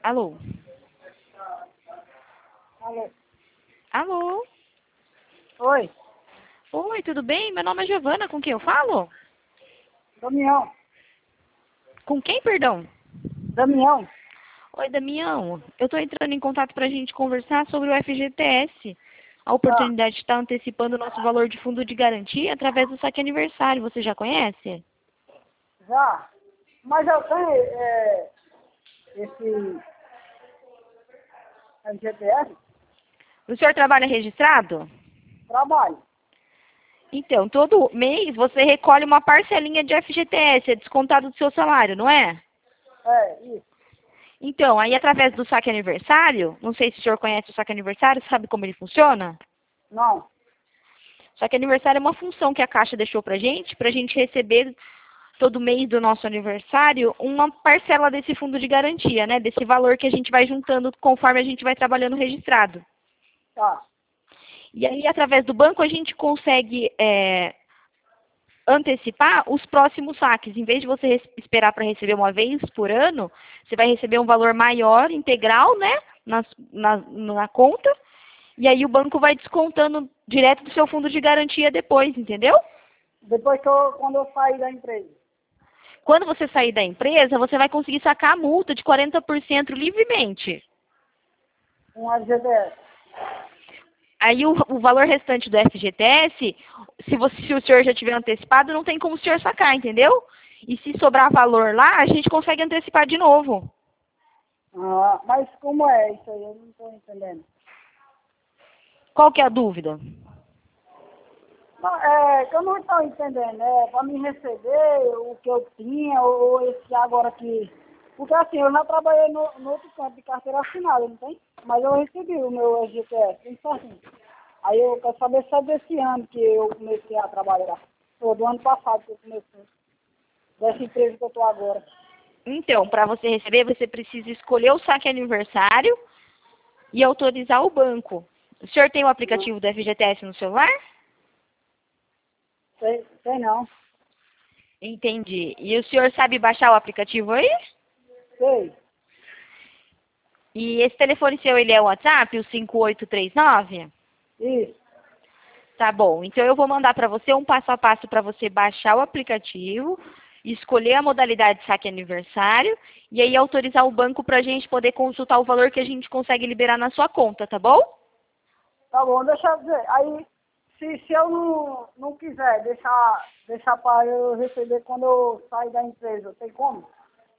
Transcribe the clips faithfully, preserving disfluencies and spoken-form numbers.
Alô? Alô? Alô? Oi, Oi, tudo bem? Meu nome é Giovana, com quem eu falo? Damião. Com quem, perdão? Damião. Oi, Damião. Eu estou entrando em contato para a gente conversar sobre o F G T S. A Ah, oportunidade de estar antecipando o nosso valor de fundo de garantia através do saque aniversário. Você já conhece? já. Mas eu tenho é, esse G P S, O senhor trabalha registrado? trabalho. Então, todo mês você recolhe uma parcelinha de F G T S, é descontado do seu salário, não é? É, isso. Então, aí através do saque aniversário, não sei se o senhor conhece o saque aniversário, sabe como ele funciona? Não. O saque aniversário é uma função que a Caixa deixou pra gente, pra gente receber todo mês do nosso aniversário uma parcela desse fundo de garantia, né? Desse valor que a gente vai juntando conforme a gente vai trabalhando registrado. Tá. E aí, através do banco, a gente consegue é, antecipar os próximos saques. Em vez de você res- esperar para receber uma vez por ano, você vai receber um valor maior, integral, né? Na, na, na conta. E aí o banco vai descontando direto do seu fundo de garantia depois, entendeu? Depois que eu, quando eu sair da empresa. Quando você sair da empresa, você vai conseguir sacar a multa de quarenta por cento livremente. Um G P S. Aí o, o valor restante do F G T S, se, você, se o senhor já tiver antecipado, não tem como o senhor sacar, entendeu? E se sobrar valor lá, a gente consegue antecipar de novo. Ah, mas como é isso aí? Eu não estou entendendo. Qual que é a dúvida? Não, é, que eu não estou entendendo. É para me receber o que eu tinha, ou esse agora que... Porque assim, eu já trabalhei no, no outro canto de carteira assinada, não tem? Mas eu recebi o meu G P S, tem certinho. Aí eu quero saber se é desse ano que eu comecei a trabalhar. Ou do ano passado que eu comecei. Dessa empresa que eu estou agora. Então, para você receber, você precisa escolher o saque aniversário e autorizar o banco. O senhor tem o Não, aplicativo do F G T S no celular? sei, sei não. Entendi. E o senhor sabe baixar o aplicativo aí? Sei. E esse telefone seu, ele é o WhatsApp, o cinco oito três nove? Isso. Tá bom. Então eu vou mandar para você um passo a passo para você baixar o aplicativo, escolher a modalidade saque aniversário e aí autorizar o banco para a gente poder consultar o valor que a gente consegue liberar na sua conta, tá bom? Tá bom, deixa eu dizer. Aí, se, se eu não, não quiser deixar, deixar para eu receber quando eu sair da empresa, tem como?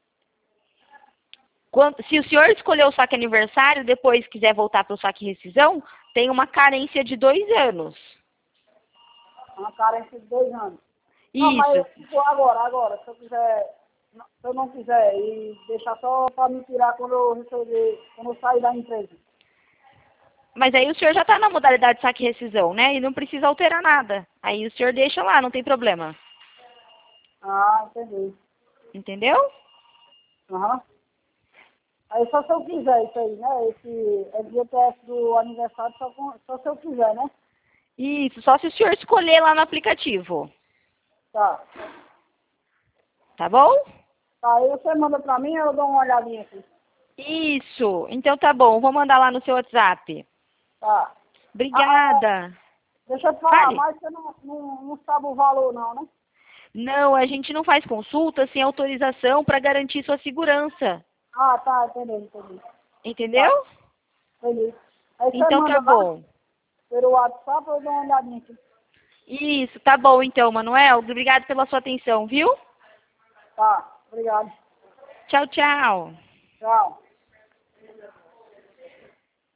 Quando- se o senhor escolher o saque aniversário, depois quiser voltar para o saque rescisão, tem uma carência de dois anos. Uma carência de dois anos. Não, Isso. mas tipo, agora, agora, se eu quiser, se eu não quiser e deixar só para me tirar quando eu receber, quando eu sair da empresa. Mas aí o senhor já está na modalidade saque rescisão, né? E não precisa alterar nada. Aí o senhor deixa lá, não tem problema. Ah, entendi. Entendeu? Aham. Aí só se eu quiser isso aí, né? Esse F G T S do aniversário, só, com, só se eu quiser, né? Isso, só se o senhor escolher lá no aplicativo. Tá. Tá bom? Tá, aí você manda pra mim ou eu dou uma olhadinha aqui? Isso. Então tá bom, vou mandar lá no seu WhatsApp. Tá. Ah, é, Obrigada. deixa eu te falar, Fale. mas você não, não, não sabe o valor não, né? Não, a gente não faz consulta sem autorização para garantir sua segurança. Ah, tá, entendi, entendi. Entendeu? Tá, entendi. Aí você Então tá manda lá bom. pelo WhatsApp ou eu dou uma olhadinha aqui? Isso, tá bom então, Manuel. Obrigado pela sua atenção, viu? Tá, obrigado. Tchau, tchau. Tchau.